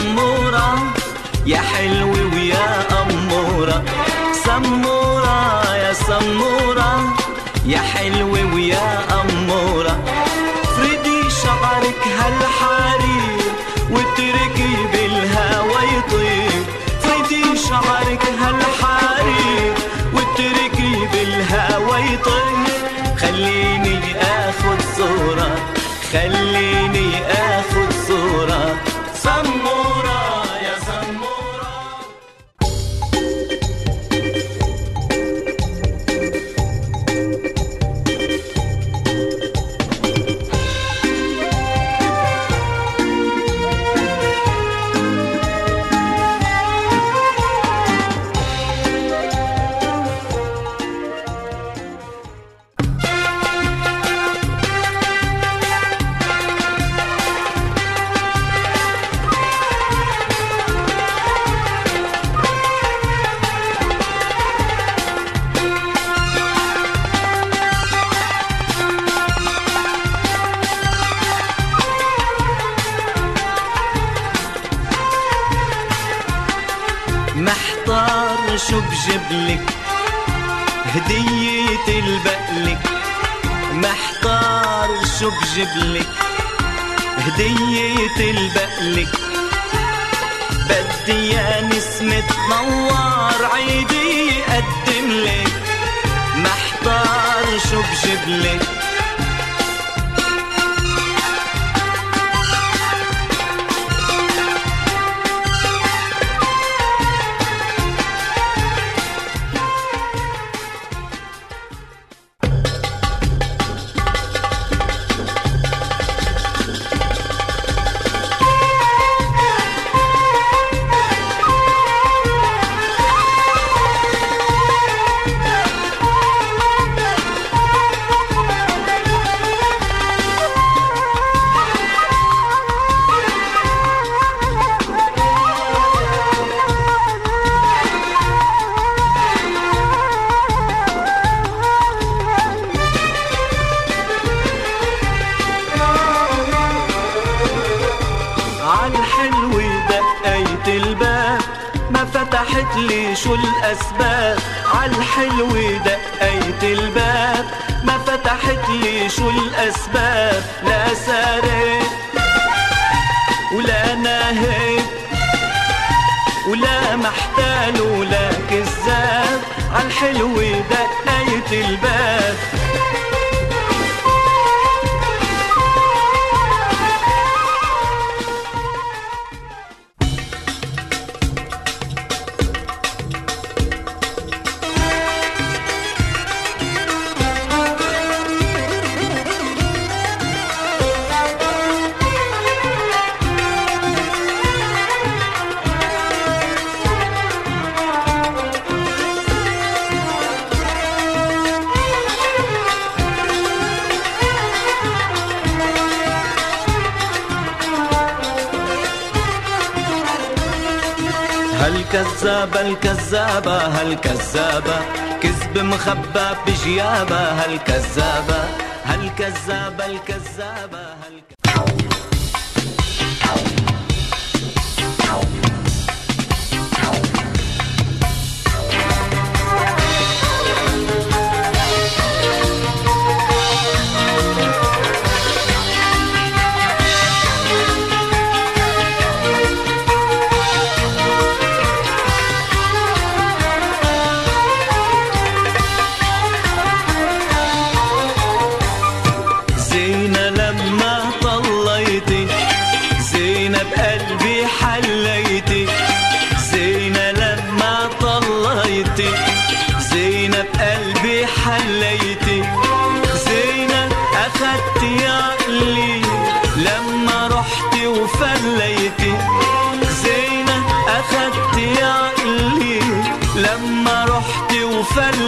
سمورة يا حلوة ويا أمورة، سمورة يا سمورة يا حلوة ويا أمورة. فردي شعرك هالحرير واتركي بالهوا يطير، فردي شعرك هالحرير واتركي بالهوا يطير. خليني آخد صورة، خليني آخد صورة، سمورة يا سمورة. محتار شو بجيبلك هدية البقلك، محتار شو بجيبلك هدية البقلك. بدي يا نسمة نوار عيدي أقدملك، محتار شو بجيبلك. عالحلوة دقيت الباب ما فتحت لي شو الأسباب، عالحلوة دقيت الباب ما فتحت لي شو الأسباب. لا سارق ولا ناهب ولا محتال ولا كذاب، عالحلوة دقيت الباب. هالكذابة الكذابة هالكذابة كذب مخبى بجيابة، هالكذابة هالكذابة الكذابة بقلبي حليتي، زينة لما طليتي، زينة بقلبي حليتي، زينة أخدتي عقلي لما رحتي وفليتي، زينة أخدتي عقلي لما رحتي وفليتي.